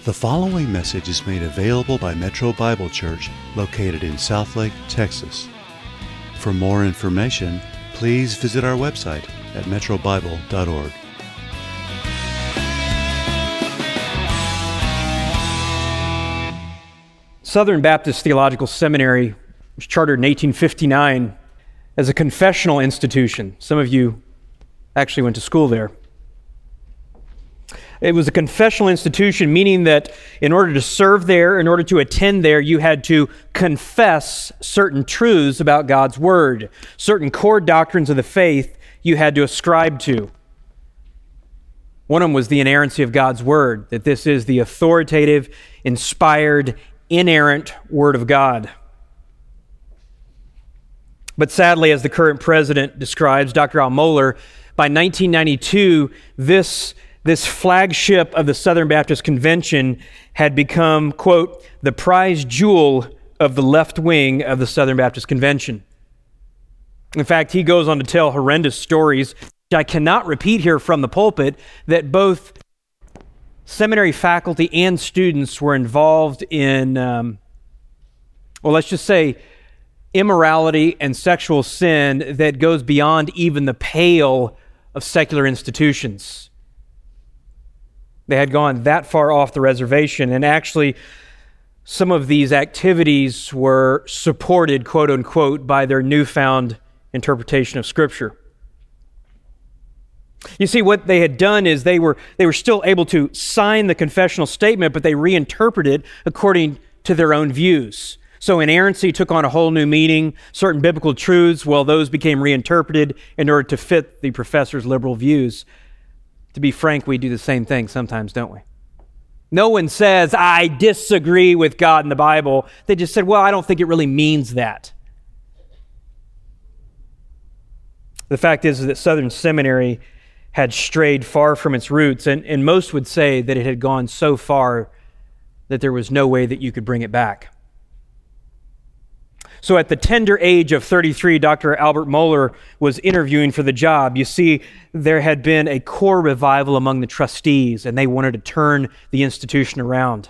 The following message is made available by Metro Bible Church, located in Southlake, Texas. For more information, please visit our website at metrobible.org. Southern Baptist Theological Seminary was chartered in 1859 as a confessional institution. Some of you actually went to school there. It was a confessional institution, meaning that in order to serve there, in order to attend there, you had to confess certain truths about God's Word. Certain core doctrines of the faith you had to ascribe to. One of them was the inerrancy of God's Word, that this is the authoritative, inspired, inerrant Word of God. But sadly, as the current president describes, Dr. Al Mohler, by 1992, this flagship of the Southern Baptist Convention had become, quote, the prize jewel of the left wing of the Southern Baptist Convention. In fact, he goes on to tell horrendous stories, which I cannot repeat here from the pulpit, that both seminary faculty and students were involved in, let's just say, immorality and sexual sin that goes beyond even the pale of secular institutions. They had gone that far off the reservation, and actually some of these activities were supported, quote unquote, by their newfound interpretation of Scripture. You see, what they had done is they were still able to sign the confessional statement, but they reinterpreted according to their own views. So inerrancy took on a whole new meaning. Certain biblical truths, those became reinterpreted in order to fit the professor's liberal views. To be frank, we do the same thing sometimes, don't we? No one says, I disagree with God in the Bible. They just said, I don't think it really means that. The fact is that Southern Seminary had strayed far from its roots, and most would say that it had gone so far that there was no way that you could bring it back. So at the tender age of 33, Dr. Albert Mohler was interviewing for the job. You see, there had been a core revival among the trustees, and they wanted to turn the institution around.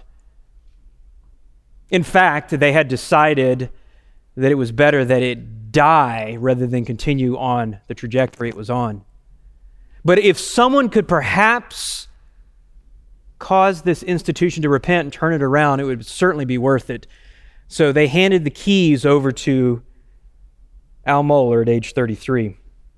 In fact, they had decided that it was better that it die rather than continue on the trajectory it was on. But if someone could perhaps cause this institution to repent and turn it around, it would certainly be worth it. So they handed the keys over to Al Mohler at age 33.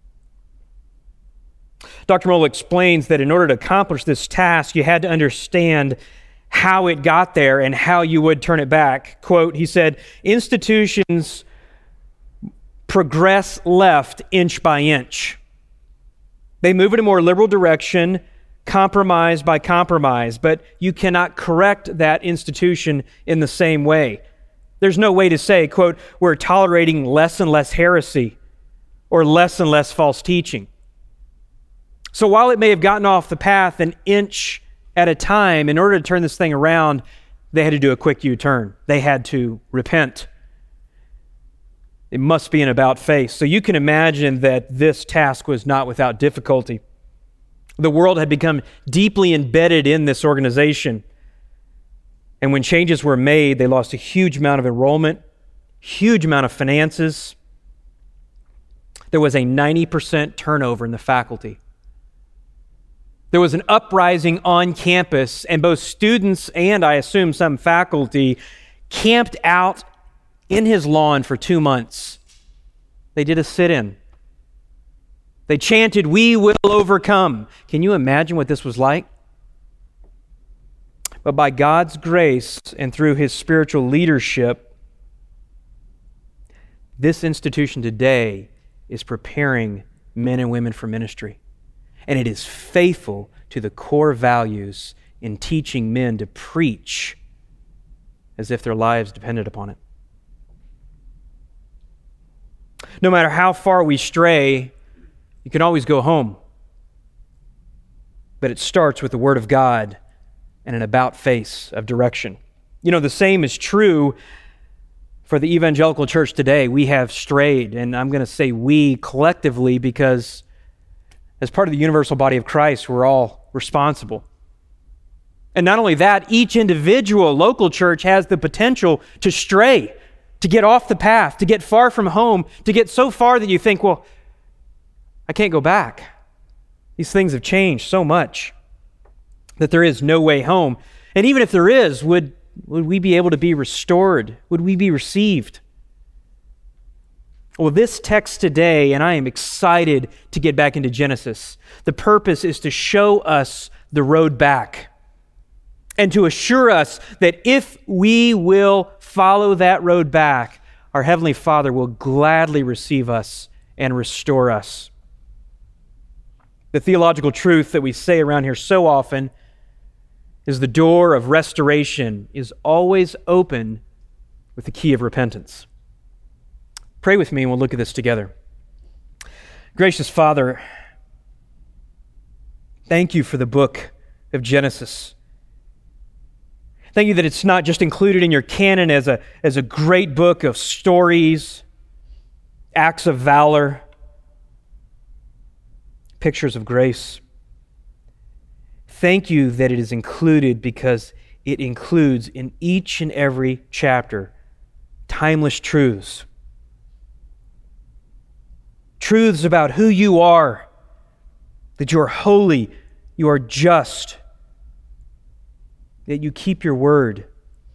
Dr. Mohler explains that in order to accomplish this task, you had to understand how it got there and how you would turn it back. Quote, he said, institutions progress left inch by inch. They move in a more liberal direction, compromise by compromise, but you cannot correct that institution in the same way. There's no way to say, quote, we're tolerating less and less heresy or less and less false teaching. So while it may have gotten off the path an inch at a time, in order to turn this thing around, they had to do a quick U-turn. They had to repent. It must be an about-face. So you can imagine that this task was not without difficulty. The world had become deeply embedded in this organization. And when changes were made, they lost a huge amount of enrollment, huge amount of finances. There was a 90% turnover in the faculty. There was an uprising on campus, and both students and, I assume, some faculty camped out in his lawn for 2 months. They did a sit-in. They chanted, "We will overcome." Can you imagine what this was like? But by God's grace and through His spiritual leadership, this institution today is preparing men and women for ministry. And it is faithful to the core values in teaching men to preach as if their lives depended upon it. No matter how far we stray, you can always go home. But it starts with the Word of God and an about-face of direction. You know, the same is true for the evangelical church today. We have strayed, and I'm going to say we collectively because as part of the universal body of Christ, we're all responsible. And not only that, each individual local church has the potential to stray, to get off the path, to get far from home, to get so far that you think, well, I can't go back. These things have changed so much that there is no way home. And even if there is, would we be able to be restored? Would we be received? Well, this text today, and I am excited to get back into Genesis, the purpose is to show us the road back and to assure us that if we will follow that road back, our Heavenly Father will gladly receive us and restore us. The theological truth that we say around here so often is the door of restoration is always open with the key of repentance. Pray with me and we'll look at this together. Gracious Father, thank you for the book of Genesis. Thank you that it's not just included in your canon as a great book of stories, acts of valor, pictures of grace. Thank you that it is included because it includes in each and every chapter timeless truths. Truths about who you are, that you are holy, you are just, that you keep your word,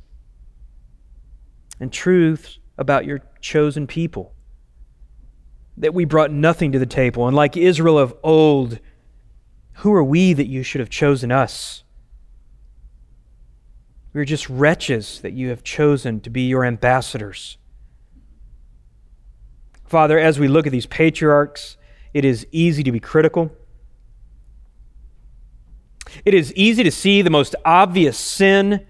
and truths about your chosen people, that we brought nothing to the table. And like Israel of old, who are we that you should have chosen us? We are just wretches that you have chosen to be your ambassadors. Father, as we look at these patriarchs, it is easy to be critical. It is easy to see the most obvious sin,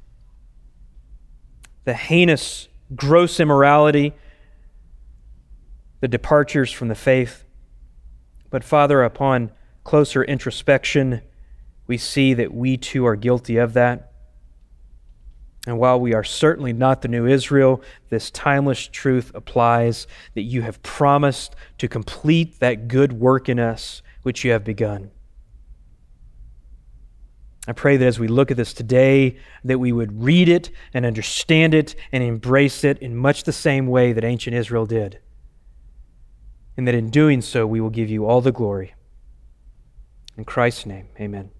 the heinous, gross immorality, the departures from the faith. But Father, upon closer introspection, we see that we too are guilty of that. And while we are certainly not the new Israel, this timeless truth applies that you have promised to complete that good work in us which you have begun. I pray that as we look at this today, that we would read it and understand it and embrace it in much the same way that ancient Israel did. And that in doing so, we will give you all the glory. In Christ's name, amen.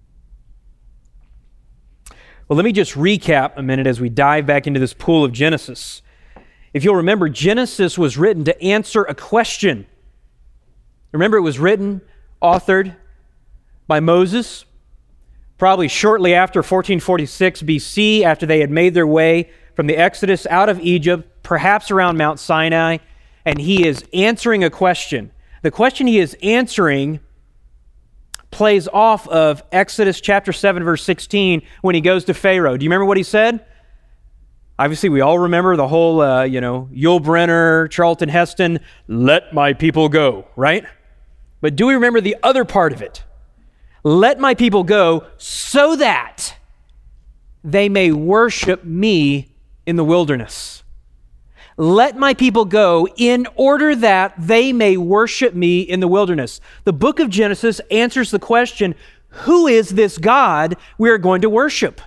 Well, let me just recap a minute as we dive back into this pool of Genesis. If you'll remember, Genesis was written to answer a question. Remember, it was written, authored by Moses, probably shortly after 1446 BC, after they had made their way from the Exodus out of Egypt, perhaps around Mount Sinai, and he is answering a question. The question he is answering plays off of Exodus chapter 7, verse 16, when he goes to Pharaoh. Do you remember what he said? Obviously, we all remember the whole, Yul Brynner, Charlton Heston, let my people go, right? But do we remember the other part of it? Let my people go so that they may worship me in the wilderness. Let my people go in order that they may worship me in the wilderness. The book of Genesis answers the question, who is this God we are going to worship?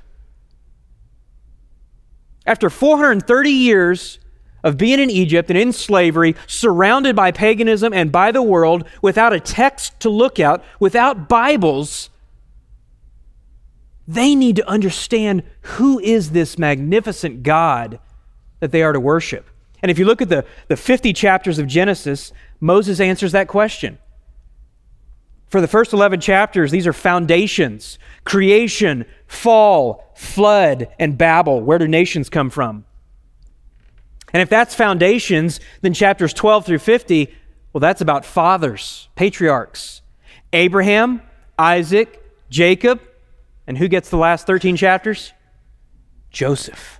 After 430 years of being in Egypt and in slavery, surrounded by paganism and by the world, without a text to look at, without Bibles, they need to understand who is this magnificent God that they are to worship. And if you look at the 50 chapters of Genesis, Moses answers that question. For the first 11 chapters, these are foundations: creation, fall, flood, and Babel. Where do nations come from? And if that's foundations, then chapters 12 through 50, well, that's about fathers, patriarchs. Abraham, Isaac, Jacob, and who gets the last 13 chapters? Joseph.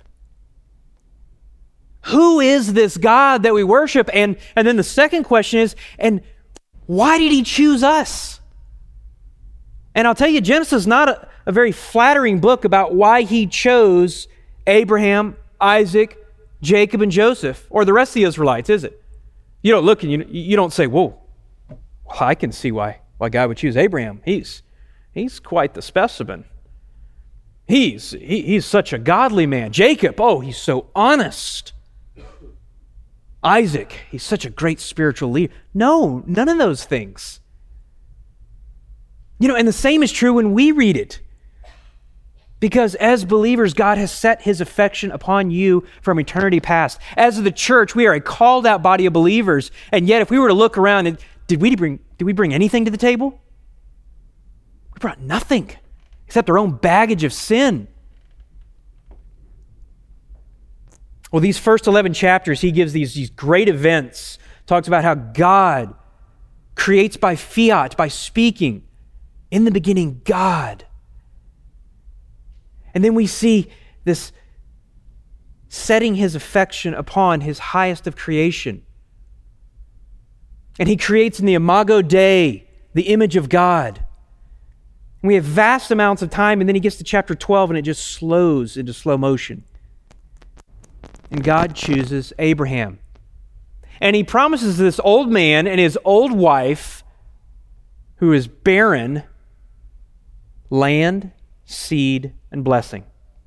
Who is this God that we worship? And then the second question is, and why did he choose us? And I'll tell you, Genesis is not a very flattering book about why he chose Abraham, Isaac, Jacob, and Joseph, or the rest of the Israelites, is it? You don't look and you don't say, whoa, well, I can see why God would choose Abraham. He's quite the specimen. He's such a godly man. Jacob, oh, he's so honest. Isaac, he's such a great spiritual leader. No, none of those things. And the same is true when we read it. Because as believers, God has set his affection upon you from eternity past. As the church, we are a called out body of believers. And yet, if we were to look around, did we bring anything to the table? We brought nothing except our own baggage of sin. Well, these first 11 chapters, he gives these great events, talks about how God creates by fiat, by speaking. In the beginning, God. And then we see this setting his affection upon his highest of creation. And he creates in the Imago Dei, the image of God. And we have vast amounts of time, and then he gets to chapter 12, and it just slows into slow motion. And God chooses Abraham. And he promises this old man and his old wife, who is barren, land, seed, and blessing.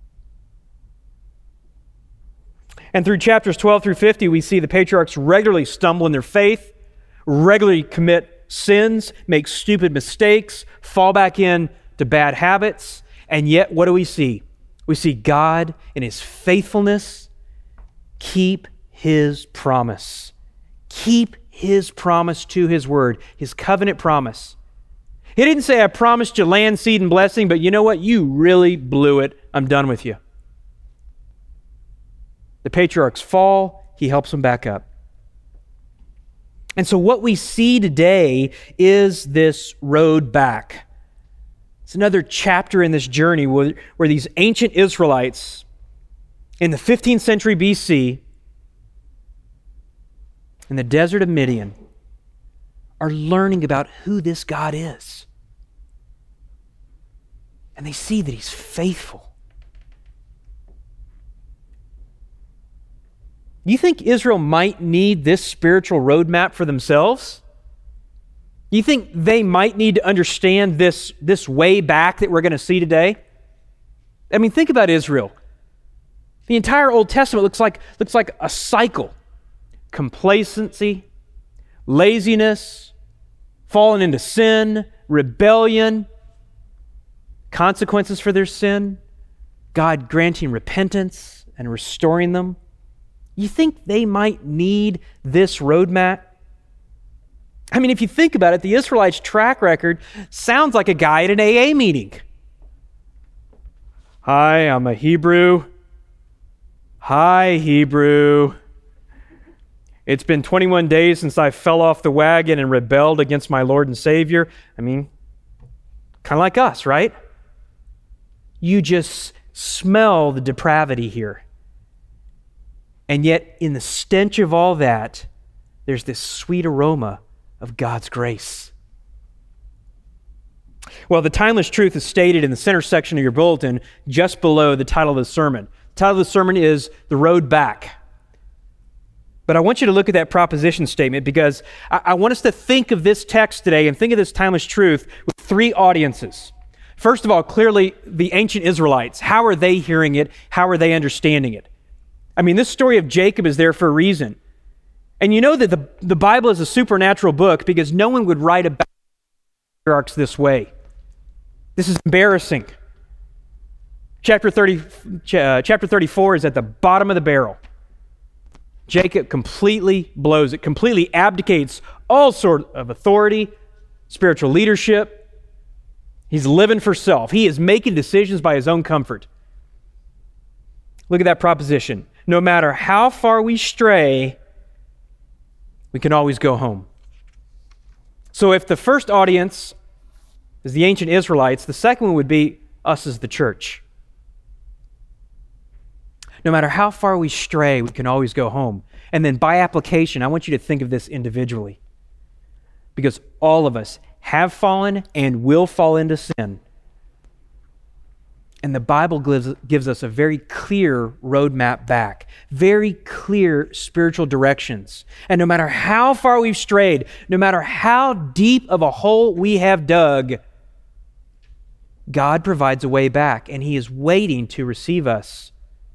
And through chapters 12 through 50, we see the patriarchs regularly stumble in their faith, regularly commit sins, make stupid mistakes, fall back into bad habits. And yet, what do we see? We see God in his faithfulness keep his promise. Keep his promise to his word, his covenant promise. He didn't say, I promised you land, seed, and blessing, but you know what? You really blew it. I'm done with you. The patriarchs fall. He helps them back up. And so what we see today is this road back. It's another chapter in this journey where these ancient Israelites in the 15th century BC in the desert of Midian are learning about who this God is. And they see that he's faithful. You think Israel might need this spiritual roadmap for themselves? You think they might need to understand this way back that we're going to see today? I mean, think about Israel. The entire Old Testament looks like a cycle. Complacency, laziness, falling into sin, rebellion, consequences for their sin, God granting repentance and restoring them. You think they might need this roadmap? I mean, if you think about it, the Israelites' track record sounds like a guy at an AA meeting. Hi, I'm a Hebrew. Hi, Hebrew. It's been 21 days since I fell off the wagon and rebelled against my Lord and Savior. I mean, kind of like us, right? You just smell the depravity here. And yet, in the stench of all that, there's this sweet aroma of God's grace. Well, the timeless truth is stated in the center section of your bulletin, just below the title of the sermon. The title of the sermon is The Road Back. But I want you to look at that proposition statement because I want us to think of this text today and think of this timeless truth with three audiences. First of all, clearly the ancient Israelites. How are they hearing it? How are they understanding it? I mean, this story of Jacob is there for a reason. And you know that the Bible is a supernatural book because no one would write about patriarchs this way. This is embarrassing. Chapter 34 is at the bottom of the barrel. Jacob completely blows it, completely abdicates all sort of authority, spiritual leadership. He's living for self. He is making decisions by his own comfort. Look at that proposition. No matter how far we stray, we can always go home. So if the first audience is the ancient Israelites, the second one would be us as the church. No matter how far we stray, we can always go home. And then by application, I want you to think of this individually. Because all of us have fallen and will fall into sin. And the Bible gives us a very clear roadmap back. Very clear spiritual directions. And no matter how far we've strayed, no matter how deep of a hole we have dug, God provides a way back, and he is waiting to receive us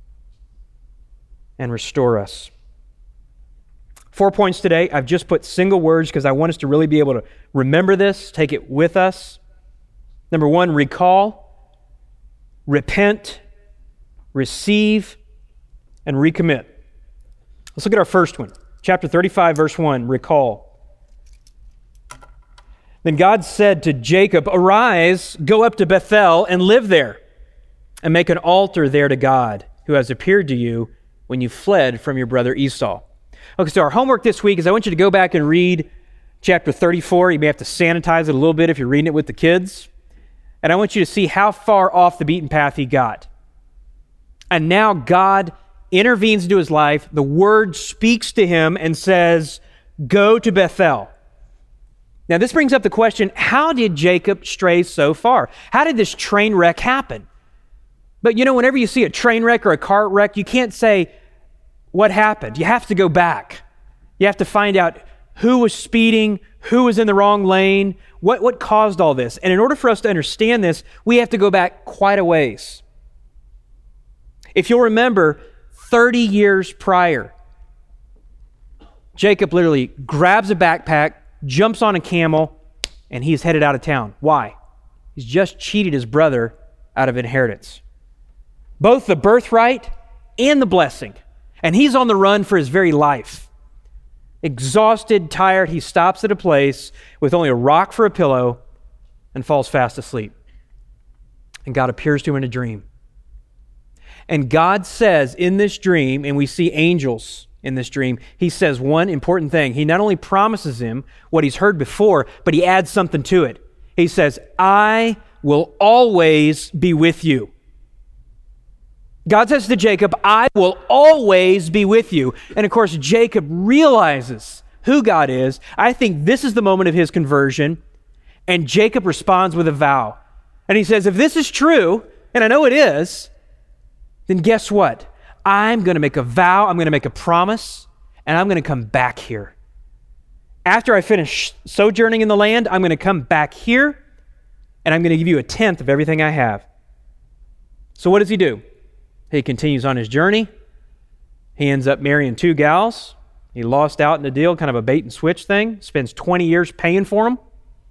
and restore us. 4 points today. I've just put single words because I want us to really be able to remember this, take it with us. Number 1, recall, repent, receive, and recommit. Let's look at our first one. Chapter 35, verse 1, recall. Then God said to Jacob, "Arise, go up to Bethel and live there, and make an altar there to God, who has appeared to you when you fled from your brother Esau." Okay, so our homework this week is I want you to go back and read chapter 34. You may have to sanitize it a little bit if you're reading it with the kids. And I want you to see how far off the beaten path he got. And now God intervenes into his life. The word speaks to him and says, "Go to Bethel." Now, this brings up the question, how did Jacob stray so far? How did this train wreck happen? But whenever you see a train wreck or a car wreck, you can't say, what happened? You have to go back. You have to find out who was speeding, who was in the wrong lane, what caused all this. And in order for us to understand this, we have to go back quite a ways. If you'll remember, 30 years prior, Jacob literally grabs a backpack, jumps on a camel, and he's headed out of town. Why? He's just cheated his brother out of inheritance. Both the birthright and the blessing. And he's on the run for his very life. Exhausted, tired, he stops at a place with only a rock for a pillow and falls fast asleep. And God appears to him in a dream. And God says in this dream, and we see angels in this dream, he says one important thing. He not only promises him what he's heard before, but he adds something to it. He says, "I will always be with you." God says to Jacob, "I will always be with you." And of course, Jacob realizes who God is. I think this is the moment of his conversion. And Jacob responds with a vow. And he says, if this is true, and I know it is, then guess what? I'm going to make a vow, I'm going to make a promise, and I'm going to come back here. After I finish sojourning in the land, I'm going to come back here, and I'm going to give you 1/10 of everything I have. So what does he do? He continues on his journey. He ends up marrying 2 gals. He lost out in the deal, kind of a bait and switch thing. Spends 20 years paying for them.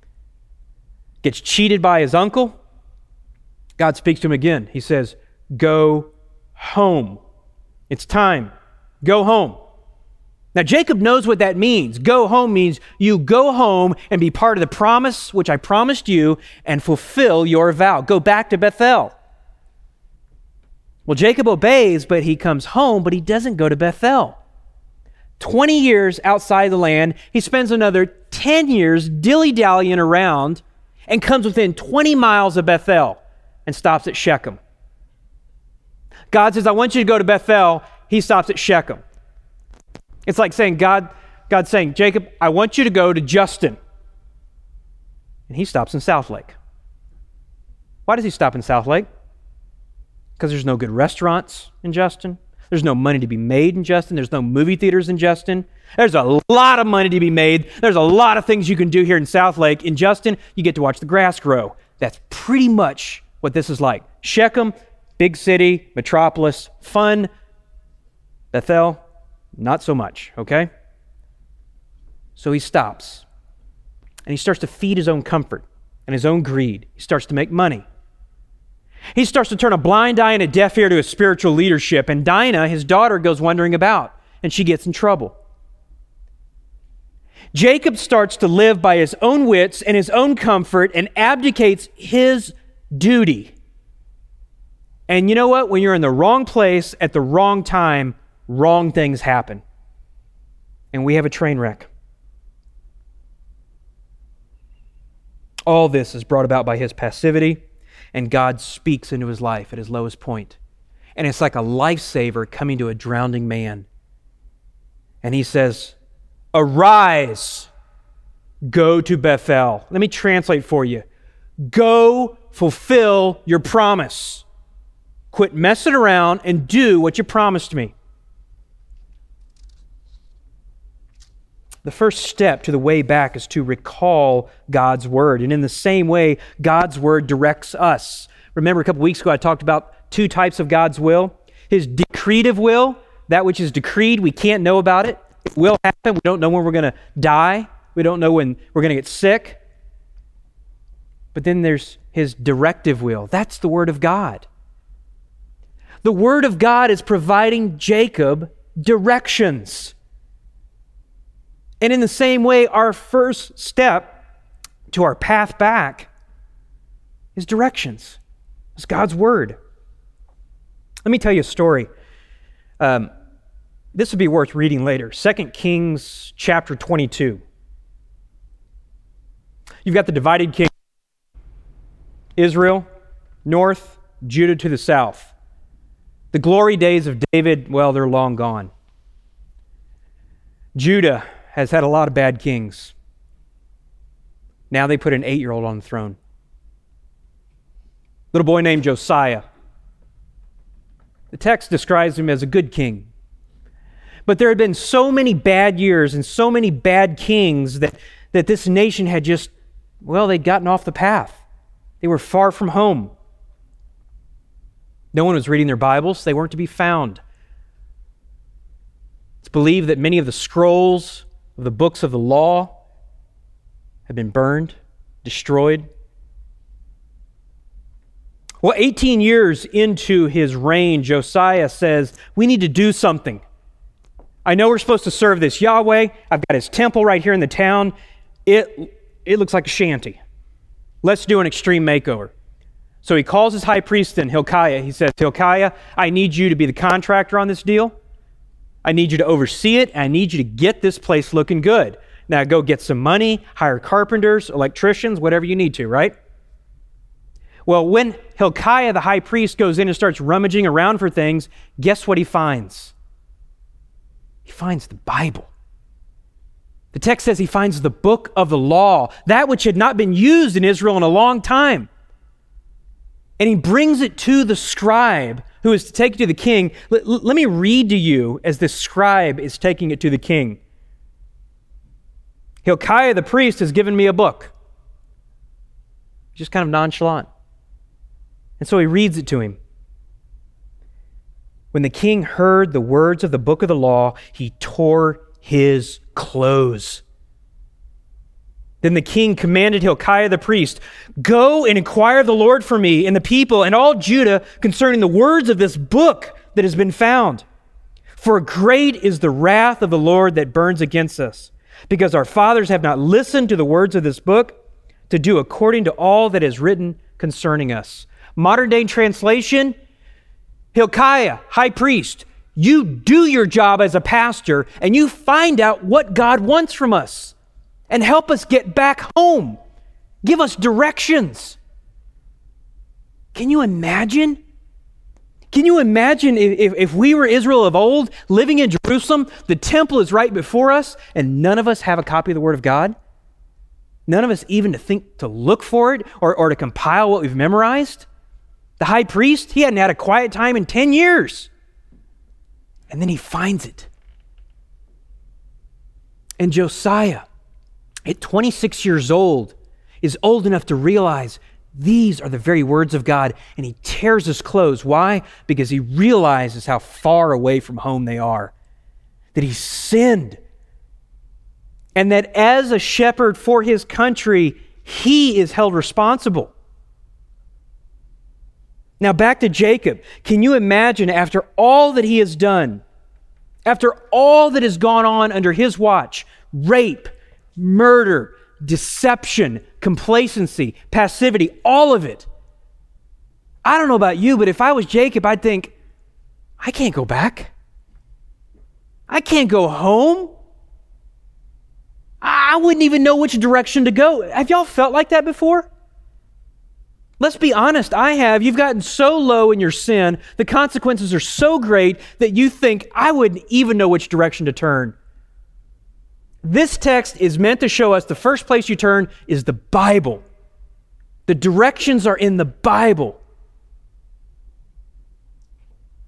Gets cheated by his uncle. God speaks to him again. He says, "Go home. It's time. Go home." Now, Jacob knows what that means. Go home means you go home and be part of the promise which I promised you and fulfill your vow. Go back to Bethel. Well, Jacob obeys, but he comes home, but he doesn't go to Bethel. 20 years outside the land, he spends another 10 years dilly-dallying around and comes within 20 miles of Bethel and stops at Shechem. God says, "I want you to go to Bethel." He stops at Shechem. It's like saying, God's saying, "Jacob, I want you to go to Justin." And he stops in Southlake. Why does he stop in Southlake? Because there's no good restaurants in Justin. There's no money to be made in Justin. There's no movie theaters in Justin. There's a lot of money to be made. There's a lot of things you can do here in Southlake. In Justin, you get to watch the grass grow. That's pretty much what this is like. Shechem, big city, metropolis, fun. Bethel, not so much, okay? So he stops. And he starts to feed his own comfort and his own greed. He starts to make money. He starts to turn a blind eye and a deaf ear to his spiritual leadership. And Dinah, his daughter, goes wandering about, and she gets in trouble. Jacob starts to live by his own wits and his own comfort and abdicates his duty. And you know what? When you're in the wrong place at the wrong time, wrong things happen. And we have a train wreck. All this is brought about by his passivity. And God speaks into his life at his lowest point. And it's like a lifesaver coming to a drowning man. And he says, "Arise, go to Bethel." Let me translate for you. Go fulfill your promise. Quit messing around and do what you promised me. The first step to the way back is to recall God's Word. And in the same way, God's Word directs us. Remember, a couple weeks ago, I talked about two types of God's will. His decretive will, that which is decreed, we can't know about it. It will happen. We don't know when we're going to die. We don't know when we're going to get sick. But then there's His directive will. That's the Word of God. The Word of God is providing Jacob directions. And in the same way, our first step to our path back is directions. It's God's Word. Let me tell you a story. This would be worth reading later. 2 Kings chapter 22. You've got the divided kingdom. Israel, north, Judah to the south. The glory days of David, well, they're long gone. Judah has had a lot of bad kings. Now they put an 8-year-old on the throne. Little boy named Josiah. The text describes him as a good king. But there had been so many bad years and so many bad kings that this nation had just, well, they'd gotten off the path. They were far from home. No one was reading their Bibles. They weren't to be found. It's believed that many of the scrolls of the books of the law had been burned, destroyed. Well, 18 years into his reign, Josiah says, we need to do something. I know we're supposed to serve this Yahweh. I've got his temple right here in the town. It looks like a shanty. Let's do an extreme makeover. So he calls his high priest in, Hilkiah. He says, Hilkiah, I need you to be the contractor on this deal. I need you to oversee it, and I need you to get this place looking good. Now go get some money, hire carpenters, electricians, whatever you need to, right? Well, when Hilkiah, the high priest, goes in and starts rummaging around for things, guess what he finds? He finds the Bible. The text says he finds the book of the law, that which had not been used in Israel in a long time. And he brings it to the scribe who is to take it to the king. Let me read to you as the scribe is taking it to the king. Hilkiah the priest has given me a book. Just kind of nonchalant. And so he reads it to him. When the king heard the words of the book of the law, he tore his clothes. Then the king commanded Hilkiah the priest, go and inquire of the Lord for me and the people and all Judah concerning the words of this book that has been found. For great is the wrath of the Lord that burns against us, because our fathers have not listened to the words of this book to do according to all that is written concerning us. Modern day translation, Hilkiah, high priest, you do your job as a pastor and you find out what God wants from us and help us get back home. Give us directions. Can you imagine? Can you imagine if we were Israel of old, living in Jerusalem, the temple is right before us, and none of us have a copy of the Word of God? None of us even to think to look for it or to compile what we've memorized? The high priest, he hadn't had a quiet time in 10 years. And then he finds it. And Josiah, at 26 years old, is old enough to realize these are the very words of God, and he tears his clothes. Why? Because he realizes how far away from home they are, that he sinned, and that as a shepherd for his country, he is held responsible. Now back to Jacob. Can you imagine after all that he has done, after all that has gone on under his watch, rape, murder, deception, complacency, passivity, all of it. I don't know about you, but if I was Jacob, I'd think, I can't go back. I can't go home. I wouldn't even know which direction to go. Have y'all felt like that before? Let's be honest, I have. You've gotten so low in your sin, the consequences are so great that you think, I wouldn't even know which direction to turn. This text is meant to show us the first place you turn is the Bible. The directions are in the Bible.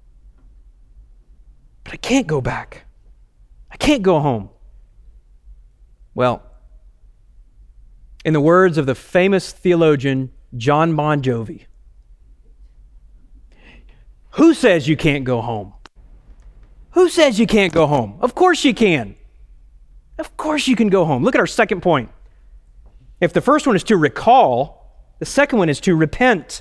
But I can't go back. I can't go home. Well, in the words of the famous theologian John Bon Jovi, who says you can't go home? Who says you can't go home? Of course you can. Of course you can go home. Look at our second point. If the first one is to recall, the second one is to repent.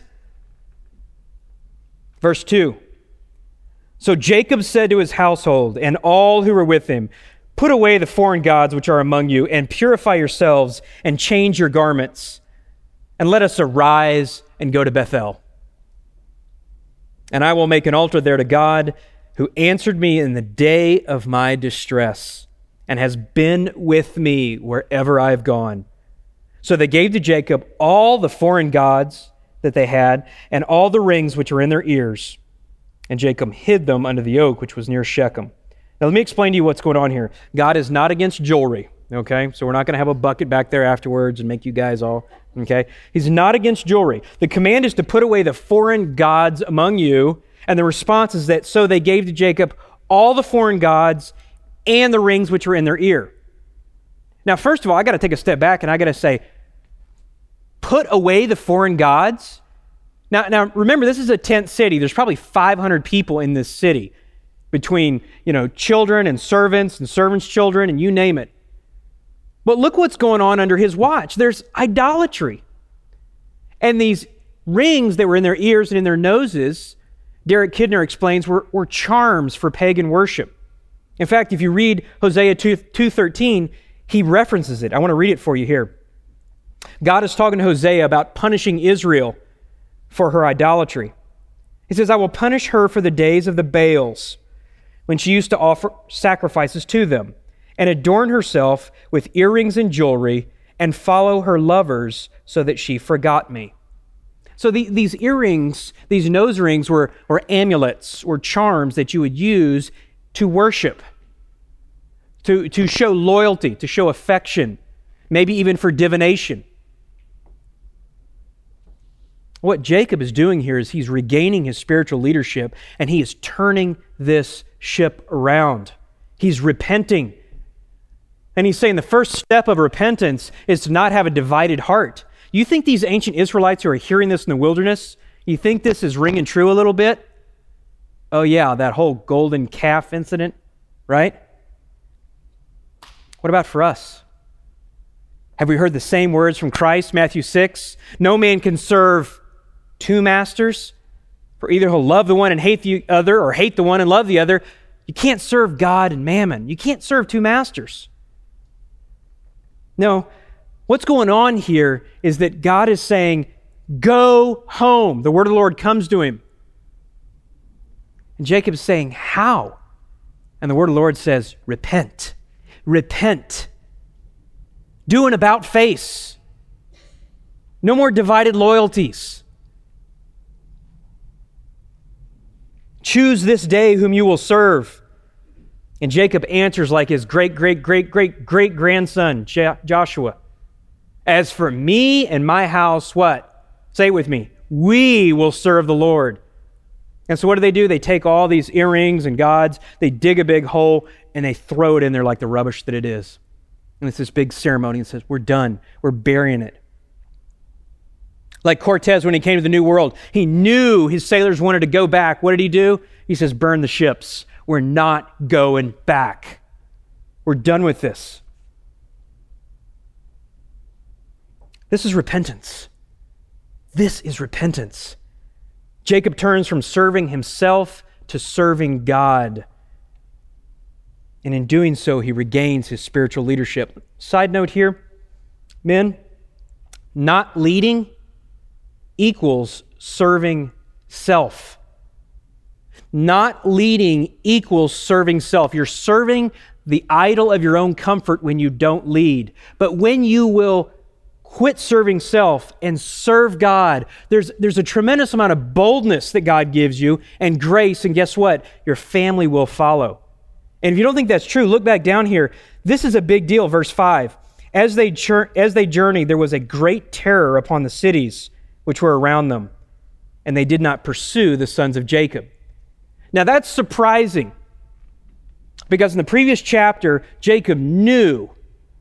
Verse 2. So Jacob said to his household and all who were with him, "Put away the foreign gods which are among you, and purify yourselves, and change your garments, and let us arise and go to Bethel. And I will make an altar there to God, who answered me in the day of my distress, and has been with me wherever I have gone." So they gave to Jacob all the foreign gods that they had, and all the rings which were in their ears. And Jacob hid them under the oak which was near Shechem. Now let me explain to you what's going on here. God is not against jewelry, okay? So we're not going to have a bucket back there afterwards and make you guys all, okay? He's not against jewelry. The command is to put away the foreign gods among you, and the response is that so they gave to Jacob all the foreign gods and the rings which were in their ear. Now, first of all, I got to take a step back and I got to say, put away the foreign gods? Now remember, this is a tent city. There's probably 500 people in this city between, children and servants' children, and you name it. But look what's going on under his watch. There's idolatry. And these rings that were in their ears and in their noses, Derek Kidner explains, were charms for pagan worship. In fact, if you read Hosea 2:13, he references it. I want to read it for you here. God is talking to Hosea about punishing Israel for her idolatry. He says, "I will punish her for the days of the Baals, when she used to offer sacrifices to them, and adorn herself with earrings and jewelry, and follow her lovers, so that she forgot me." So these earrings, these nose rings were amulets or charms that you would use to worship, to show loyalty, to show affection, maybe even for divination. What Jacob is doing here is he's regaining his spiritual leadership, and he is turning this ship around. He's repenting. And he's saying the first step of repentance is to not have a divided heart. You think these ancient Israelites who are hearing this in the wilderness, you think this is ringing true a little bit? Oh yeah, that whole golden calf incident, right? What about for us? Have we heard the same words from Christ, Matthew 6? No man can serve two masters, for either he'll love the one and hate the other, or hate the one and love the other. You can't serve God and mammon. You can't serve two masters. No, what's going on here is that God is saying, go home. The word of the Lord comes to him. And Jacob is saying, how? And the word of the Lord says, repent. Repent. Do an about face. No more divided loyalties. Choose this day whom you will serve. And Jacob answers like his great-great-great-great-great-grandson, Joshua. As for me and my house, what? Say it with me. We will serve the Lord. And so what do? They take all these earrings and gods, they dig a big hole, and they throw it in there like the rubbish that it is. And it's this big ceremony and says, we're done. We're burying it. Like Cortez, when he came to the New World, he knew his sailors wanted to go back. What did he do? He says, burn the ships. We're not going back. We're done with this. This is repentance. This is repentance. Jacob turns from serving himself to serving God. And in doing so, he regains his spiritual leadership. Side note here, men, not leading equals serving self. Not leading equals serving self. You're serving the idol of your own comfort when you don't lead. But when you will quit serving self and serve God, there's a tremendous amount of boldness that God gives you and grace, and guess what? Your family will follow. And if you don't think that's true, look back down here. This is a big deal, verse 5. As they journeyed, there was a great terror upon the cities which were around them, and they did not pursue the sons of Jacob. Now that's surprising, because in the previous chapter, Jacob knew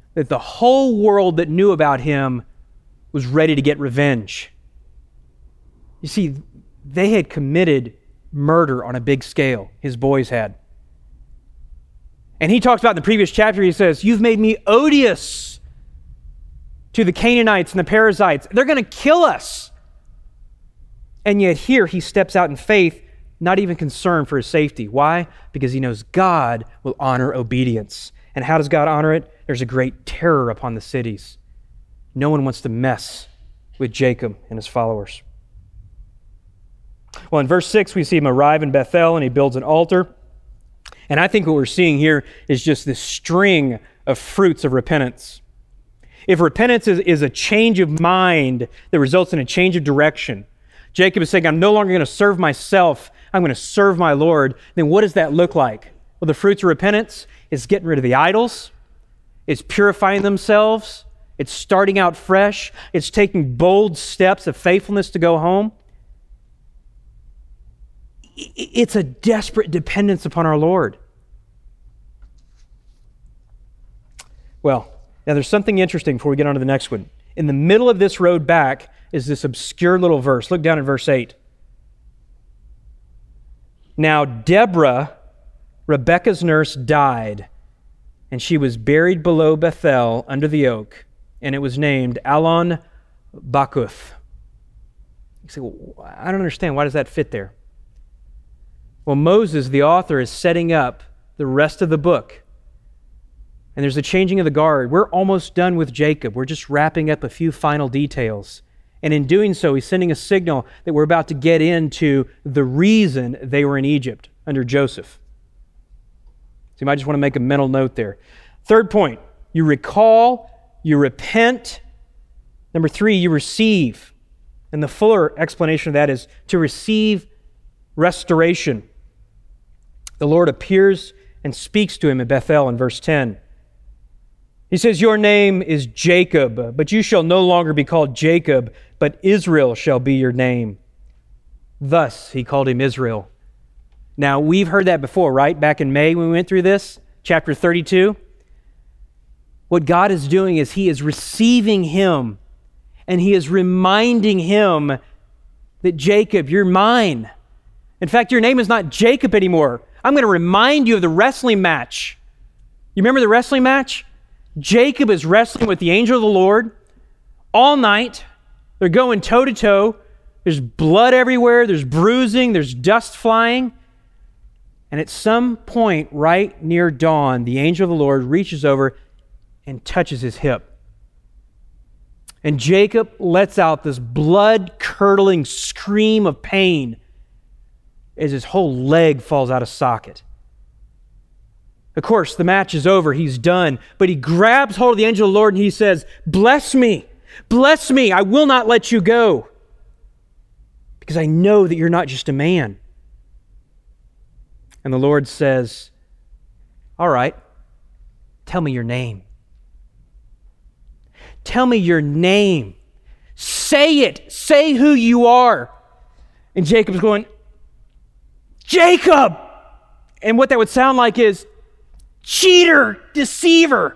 that the whole world that knew about him was ready to get revenge. You see, they had committed murder on a big scale. His boys had. And he talks about in the previous chapter, he says, "You've made me odious to the Canaanites and the Perizzites. They're going to kill us." And yet here he steps out in faith, not even concerned for his safety. Why? Because he knows God will honor obedience. And how does God honor it? There's a great terror upon the cities. No one wants to mess with Jacob and his followers. Well, in verse 6, we see him arrive in Bethel, and he builds an altar. And I think what we're seeing here is just this string of fruits of repentance. If repentance is a change of mind that results in a change of direction, Jacob is saying, I'm no longer going to serve myself, I'm going to serve my Lord, then what does that look like? Well, the fruits of repentance is getting rid of the idols, it's purifying themselves, it's starting out fresh, it's taking bold steps of faithfulness to go home. It's a desperate dependence upon our Lord. Well, now there's something interesting before we get on to the next one. In the middle of this road back is this obscure little verse. Look down at verse 8. Now Deborah, Rebekah's nurse, died, and she was buried below Bethel under the oak, and it was named Allon Bakuth. You say, well, I don't understand. Why does that fit there? Well, Moses, the author, is setting up the rest of the book. And there's a changing of the guard. We're almost done with Jacob. We're just wrapping up a few final details. And in doing so, he's sending a signal that we're about to get into the reason they were in Egypt under Joseph. So you might just want to make a mental note there. Third point, you recall, you repent. Number 3, you receive. And the fuller explanation of that is to receive restoration. The Lord appears and speaks to him at Bethel in verse 10. He says, "Your name is Jacob, but you shall no longer be called Jacob, but Israel shall be your name." Thus he called him Israel. Now, we've heard that before, right? Back in May when we went through this, chapter 32. What God is doing is he is receiving him, and he is reminding him that, Jacob, you're mine. In fact, your name is not Jacob anymore. I'm going to remind you of the wrestling match. You remember the wrestling match? Jacob is wrestling with the angel of the Lord all night. They're going toe to toe. There's blood everywhere. There's bruising. There's dust flying. And at some point right near dawn, the angel of the Lord reaches over and touches his hip. And Jacob lets out this blood-curdling scream of pain as his whole leg falls out of socket. Of course, the match is over. He's done. But he grabs hold of the angel of the Lord and he says, bless me. I will not let you go. Because I know that you're not just a man. And the Lord says, all right, tell me your name. Tell me your name. Say it. Say who you are. And Jacob's going, Jacob! And what that would sound like is, cheater, deceiver.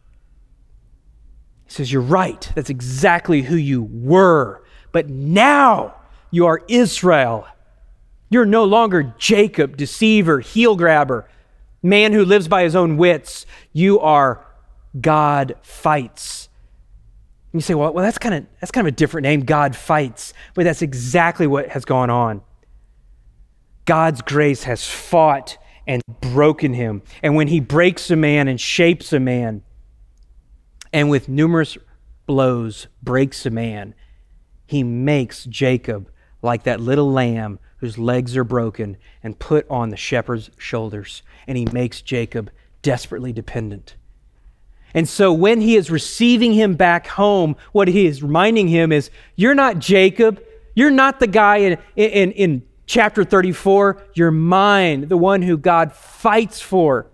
He says, you're right. That's exactly who you were. But now you are Israel. You're no longer Jacob, deceiver, heel grabber, man who lives by his own wits. You are God fights. And you say, well, that's kind of a different name, God fights. But that's exactly what has gone on. God's grace has fought and broken him. And when he breaks a man and shapes a man, and with numerous blows breaks a man, he makes Jacob like that little lamb whose legs are broken and put on the shepherd's shoulders. And he makes Jacob desperately dependent. And so when he is receiving him back home, what he is reminding him is, you're not Jacob. You're not the guy in chapter 34, you're mine, the one who God fights for.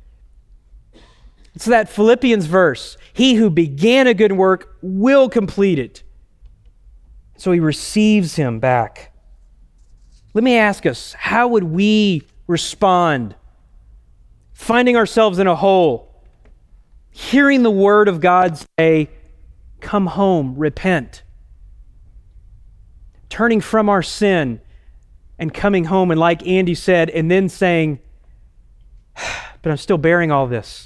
It's that Philippians verse, he who began a good work will complete it. So he receives him back. Let me ask us, how would we respond? Finding ourselves in a hole, hearing the word of God say, come home, repent. Turning from our sin and coming home, and like Andy said, and then saying, but I'm still bearing all this.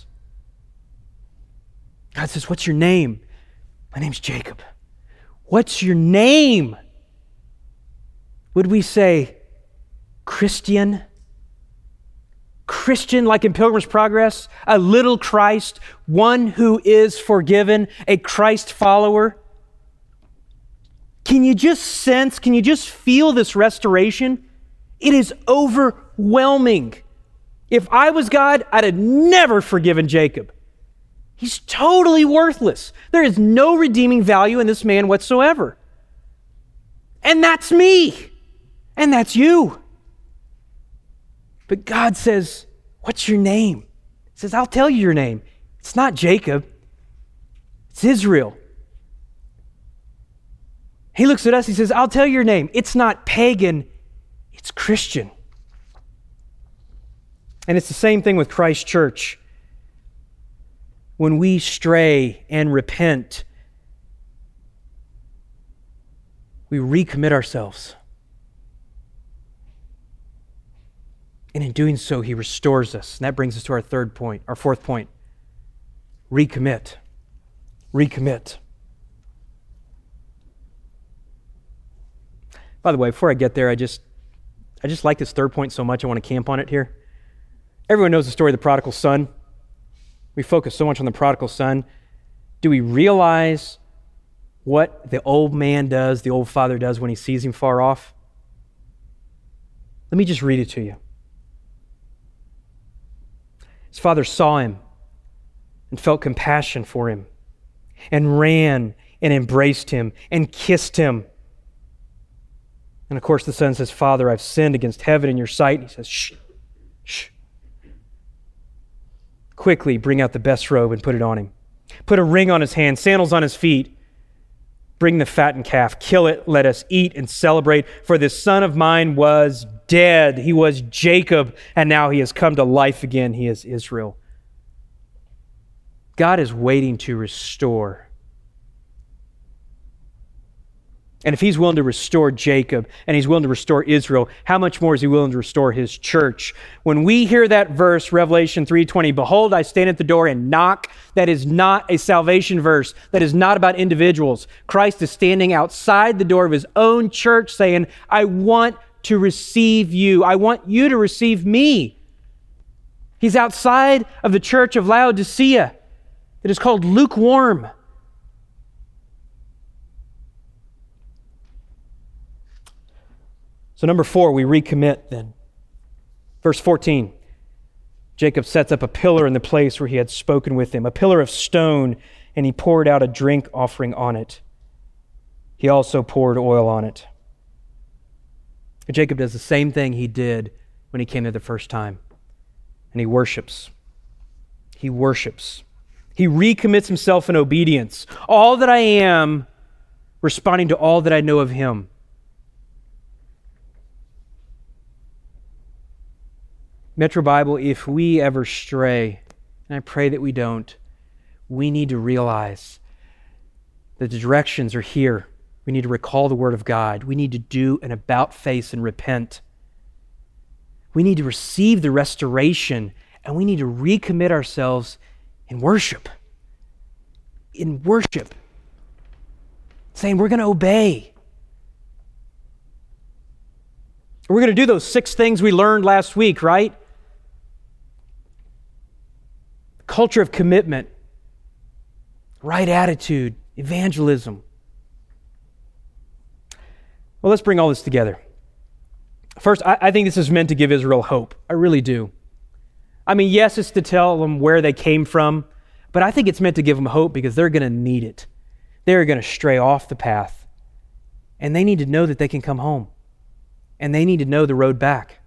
God says, what's your name? My name's Jacob. What's your name? Would we say Christian? Christian, like in Pilgrim's Progress, a little Christ, one who is forgiven, a Christ follower. Can you just sense, can you just feel this restoration? It is overwhelming. If I was God, I'd have never forgiven Jacob. He's totally worthless. There is no redeeming value in this man whatsoever. And that's me. And that's you. But God says, what's your name? He says, I'll tell you your name. It's not Jacob. It's Israel. He looks at us, he says, I'll tell you your name. It's not pagan, it's Christian. And it's the same thing with Christ Church. When we stray and repent, we recommit ourselves. And in doing so, he restores us. And that brings us to our fourth point. Recommit. Recommit. By the way, before I get there, I just like this third point so much, I want to camp on it here. Everyone knows the story of the prodigal son. We focus so much on the prodigal son. Do we realize what the old man does, the old father does when he sees him far off? Let me just read it to you. His father saw him and felt compassion for him and ran and embraced him and kissed him. And of course the son says, Father, I've sinned against heaven and your sight. And he says, shh, shh. Quickly bring out the best robe and put it on him. Put a ring on his hand, sandals on his feet. Bring the fattened calf, kill it, let us eat and celebrate. For this son of mine was dead. He was Jacob, and now he has come to life again. He is Israel. God is waiting to restore. And if he's willing to restore Jacob and he's willing to restore Israel, how much more is he willing to restore his church? When we hear that verse, Revelation 3:20, behold, I stand at the door and knock, that is not a salvation verse. That is not about individuals. Christ is standing outside the door of his own church saying, I want to receive you. I want you to receive me. He's outside of the church of Laodicea that is called lukewarm. So number 4, we recommit then. Verse 14, Jacob sets up a pillar in the place where he had spoken with him, a pillar of stone, and he poured out a drink offering on it. He also poured oil on it. Jacob does the same thing he did when he came there the first time. And he worships. He worships. He recommits himself in obedience. All that I am, responding to all that I know of him. Metro Bible, if we ever stray, and I pray that we don't, we need to realize that the directions are here. We need to recall the Word of God. We need to do an about-face and repent. We need to receive the restoration, and we need to recommit ourselves in worship. In worship. Saying we're going to obey. We're going to do those 6 things we learned last week, right? Culture of commitment, right attitude, evangelism. Well, let's bring all this together. First, I think this is meant to give Israel hope. I really do. I mean, yes, it's to tell them where they came from, but I think it's meant to give them hope because they're going to need it. They're going to stray off the path, and they need to know that they can come home, and they need to know the road back.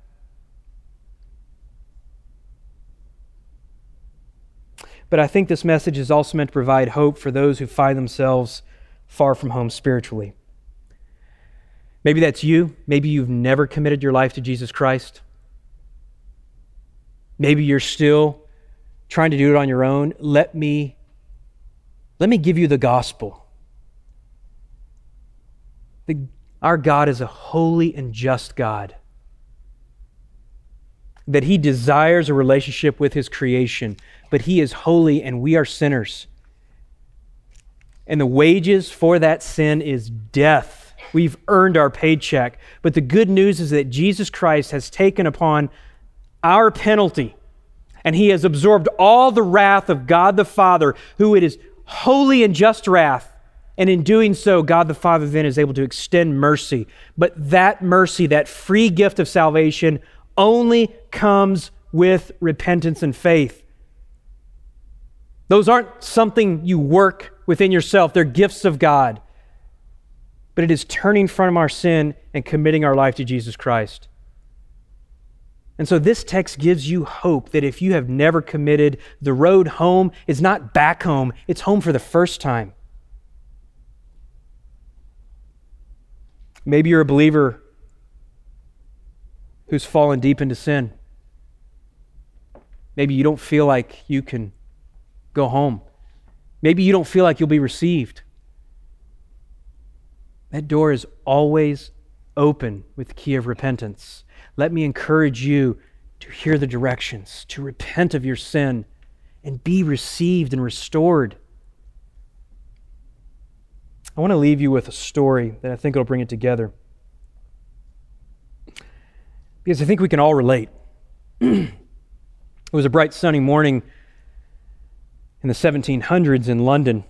But I think this message is also meant to provide hope for those who find themselves far from home spiritually. Maybe that's you. Maybe you've never committed your life to Jesus Christ. Maybe you're still trying to do it on your own, let me give you the gospel. Our God is a holy and just God. That He desires a relationship with His creation, but He is holy and we are sinners. And the wages for that sin is death. We've earned our paycheck. But the good news is that Jesus Christ has taken upon our penalty, and He has absorbed all the wrath of God the Father, who it is holy and just wrath. And in doing so, God the Father then is able to extend mercy. But that mercy, that free gift of salvation, only comes with repentance and faith. Those aren't something you work within yourself. They're gifts of God. But it is turning from our sin and committing our life to Jesus Christ. And so this text gives you hope that if you have never committed, the road home is not back home, it's home for the first time. Maybe you're a believer who's fallen deep into sin. Maybe you don't feel like you can go home. Maybe you don't feel like you'll be received. That door is always open with the key of repentance. Let me encourage you to hear the directions, to repent of your sin, and be received and restored. I want to leave you with a story that I think will bring it together, because I think we can all relate. It was a bright sunny morning in the 1700s in London.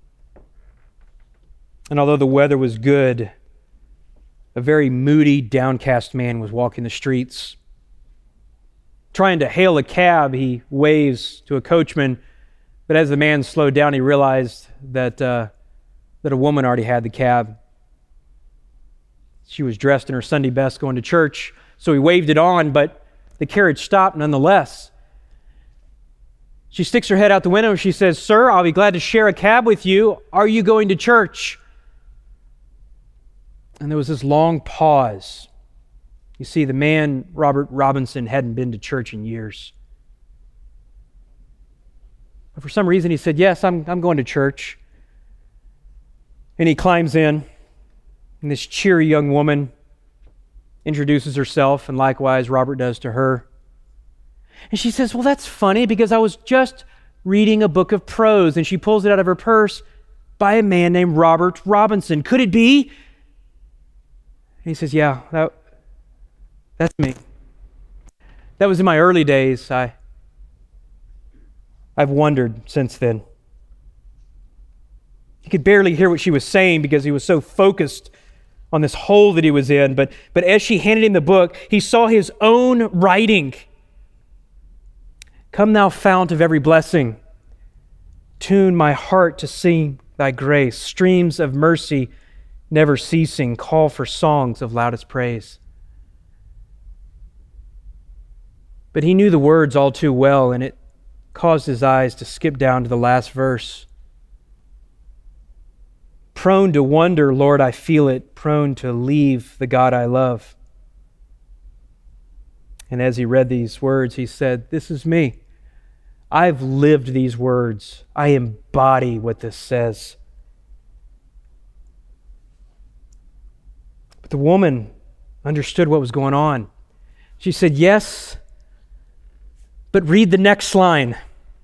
And although the weather was good, a very moody, downcast man was walking the streets. Trying to hail a cab, he waves to a coachman, but as the man slowed down, he realized that a woman already had the cab. She was dressed in her Sunday best going to church, so he waved it on, but the carriage stopped nonetheless. She sticks her head out the window and she says, "Sir, I'll be glad to share a cab with you. Are you going to church?" And there was this long pause. You see, the man, Robert Robinson, hadn't been to church in years. But for some reason he said, "Yes, I'm going to church." And he climbs in, and this cheery young woman introduces herself, and likewise Robert does to her. And she says, "Well, that's funny because I was just reading a book of prose," and she pulls it out of her purse, by a man named Robert Robinson. "Could it be?" And he says, "Yeah, that's me. That was in my early days. I've wondered since then." He could barely hear what she was saying because he was so focused on this hole that he was in. But as she handed him the book, he saw his own writing. "Come thou fount of every blessing, tune my heart to sing thy grace. Streams of mercy never ceasing, call for songs of loudest praise." But he knew the words all too well, and it caused his eyes to skip down to the last verse. "Prone to wonder, Lord, I feel it, prone to leave the God I love." And as he read these words, he said, "This is me. I've lived these words. I embody what this says." But the woman understood what was going on. She said, "Yes, but read the next line.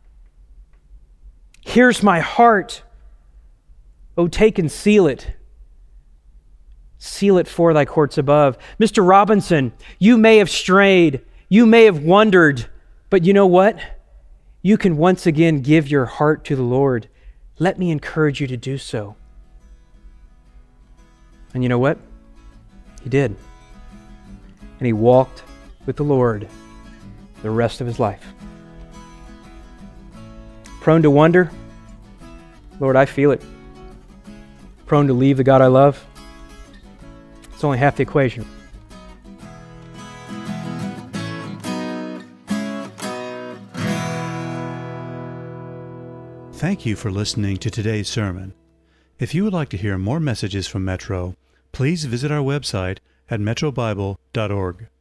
Here's my heart. Oh, take and seal it. Seal it for thy courts above." Mr. Robinson, you may have strayed. You may have wondered. But you know what? You can once again give your heart to the Lord. Let me encourage you to do so. And you know what? He did. And he walked with the Lord the rest of his life. Prone to wonder? Lord, I feel it. Prone to leave the God I love? It's only half the equation. Thank you for listening to today's sermon. If you would like to hear more messages from Metro, please visit our website at metrobible.org.